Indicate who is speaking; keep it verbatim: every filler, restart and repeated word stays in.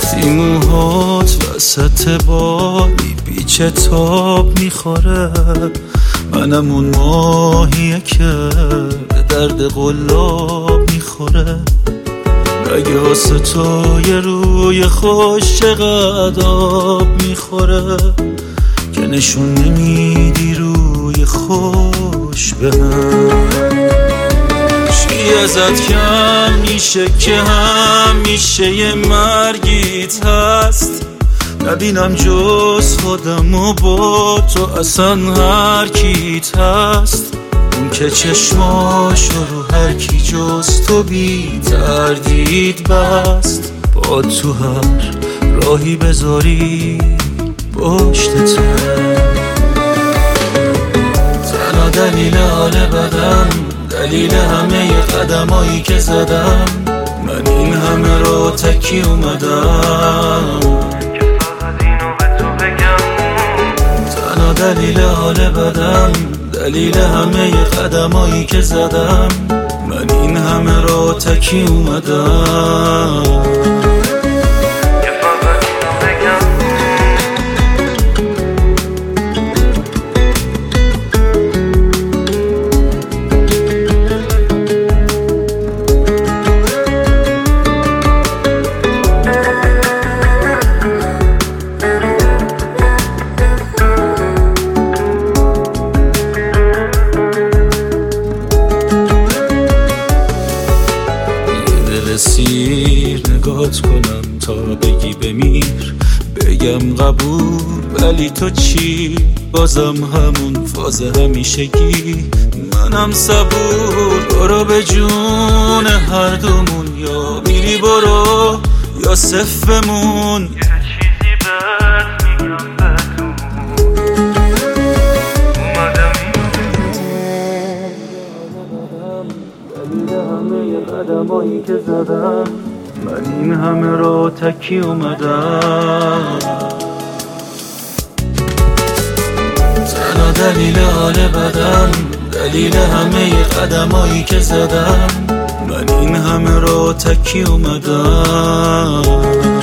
Speaker 1: وقتی موهات وسط بالی بیچه تاب میخوره، منم اون ماهیه که به درد قلاب میخوره. اگه واسه تو یه روی خوش چقدر آب میخوره، که نشون نمیدی روی خوش به هم. چی ازت کم میشه که همیشه یه مرگیت هست؟ نبینم جز خودم و با تو اصلا هر کیت هست. اون که چشماشو رو هر کی جز تو بی تردید بست. با تو هر راهی بذاری پشتته، تنها دلیل حال بدم، دلیل همه قدمایی که زدم، من این همه را تکی اومدم که فقط اینو به تو بگم. تنها دلیل حال بدم، دلیل همه قدمایی که زدم، من این همه را تکی اومدم. سیر نگات کنم تا بگی بمیر، بگم قبول ولی تو چی؟ بازم همون فاز همیشگی. منم صبور، برو به جون هر دومون، یا میری برو یا صفر بمون. یه چیزی بهت میگم بدون اومدم اینو همه قدمایی که زدم، من این همه را تکی اومدم. تنها دلیل حال بدم، دلیل همه قدمایی که زدم، من این همه را تکی اومدم.